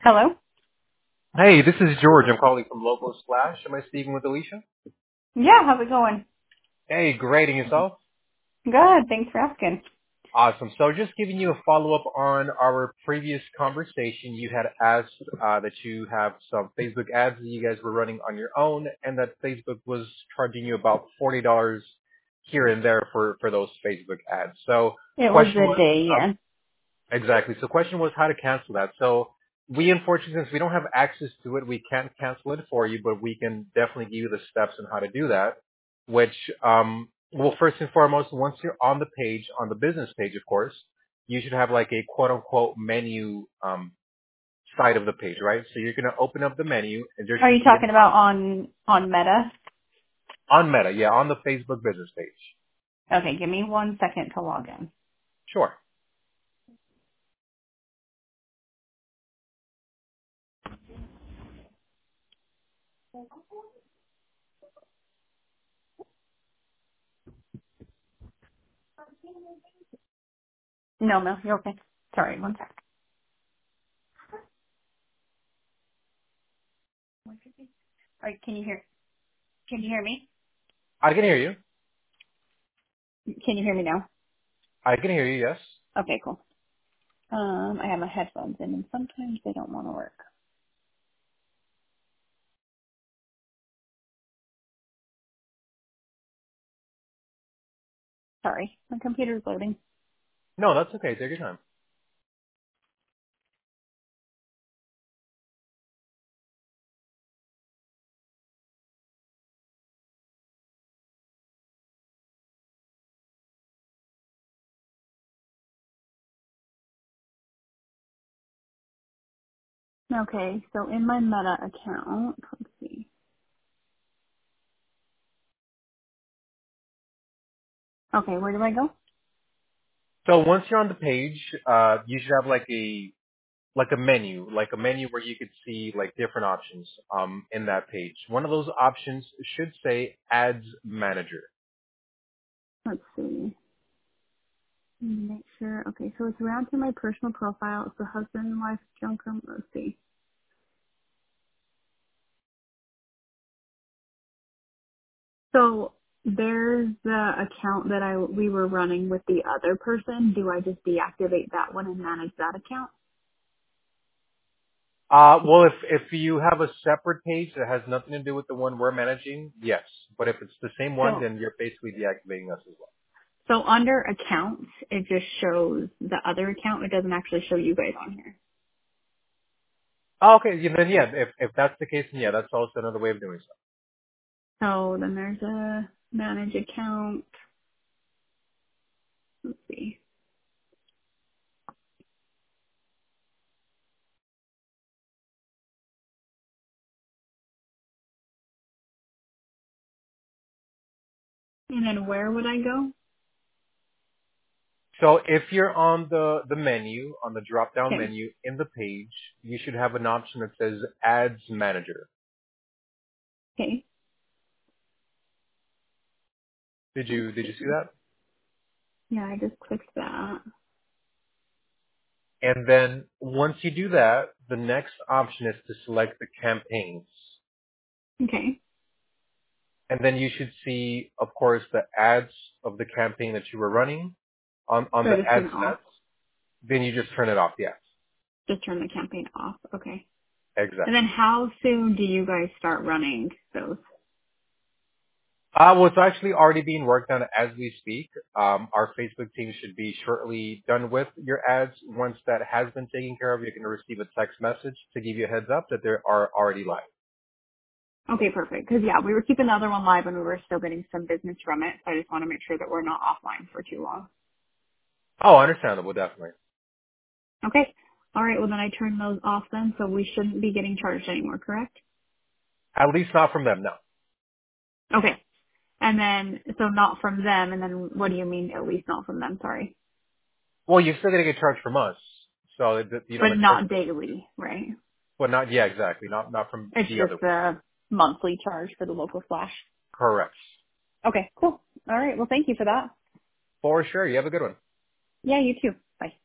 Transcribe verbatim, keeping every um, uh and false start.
Hello? Hey, this is George. I'm calling from Local Splash. Am I speaking with Alicia? Yeah, how's it going? Hey, great. And yourself? Good, thanks for asking. Awesome. So just giving you a follow-up on our previous conversation. You had asked uh, that you have some Facebook ads that you guys were running on your own and that Facebook was charging you about forty dollars here and there for, for those Facebook ads. So It was question a was, day, uh, yeah. exactly. So question was how to cancel that. So we, unfortunately, since we don't have access to it, we can't cancel it for you, but we can definitely give you the steps on how to do that, which, um, well, first and foremost, once you're on the page, on the business page, of course, you should have like a quote unquote menu, um, side of the page, right? So you're going to open up the menu and there Are you should be an, talking about on on Meta? on Meta, yeah, on the Facebook business page. Okay, give me one second to log in. Sure. No, no, you're okay. Sorry, one sec. All right, can you hear can you hear me? I can hear you. Can you hear me now? I can hear you, yes. Okay, cool. Um, I have my headphones in and sometimes they don't want to work. Sorry, my computer's loading. No, that's okay. Take your time. Okay, so in my Meta account, let's see. Okay, where do I go? So once you're on the page, uh, you should have like a like a menu, like a menu where you could see like different options um, in that page. One of those options should say Ads Manager. Let's see. Make sure. Okay, so it's around to my personal profile. It's the husband, wife, junker. Let's see. So there's the account that I we were running with the other person. Do I just deactivate that one and manage that account? Uh, well, if if you have a separate page that has nothing to do with the one we're managing, yes. But if it's the same one, So then you're basically deactivating us as well. so under accounts, it just shows the other account. It doesn't actually show you guys on here. Oh, okay, yeah, then yeah, if if that's the case, then yeah, that's also another way of doing so. So then there's a manage account. Let's see. And then where would I go? So if you're on the the menu, on the drop down Okay. menu in the page, you should have an option that says Ads Manager. Okay. Did Let's you did you see see. that? Yeah, I just clicked that. And then once you do that, the next option is to select the campaigns. Okay. And then you should see, of course, the ads of the campaign that you were running on, on So I the just ad turn it off. sets. Then you just turn it off. Yes, Just turn the campaign off. Okay. And then exactly. how soon do you guys start running those? Uh, well, it's actually already being worked on as we speak. Um, our Facebook team should be shortly done with your ads. Once that has been taken care of, you're going to receive a text message to give you a heads up that they are already live. Okay, perfect. Because yeah, we were keeping the other one live and we were still getting some business from it. So I just want to make sure that we're not offline for too long. Oh, understandable, definitely. Okay. All right. Well, then I turn those off then, so we shouldn't be getting charged anymore, correct? At least not from them, no. Okay. And then, so not from them. And then what do you mean at least not from them? Sorry. Well, you're still going to get charged from us. So, the, you know, But the charge, not daily, right? but not, yeah, exactly. Not, not from It's the other just one. the monthly charge for the local flash. Correct. Okay, cool. All right. Well, thank you for that. For sure. You have a good one. Yeah, you too. Bye.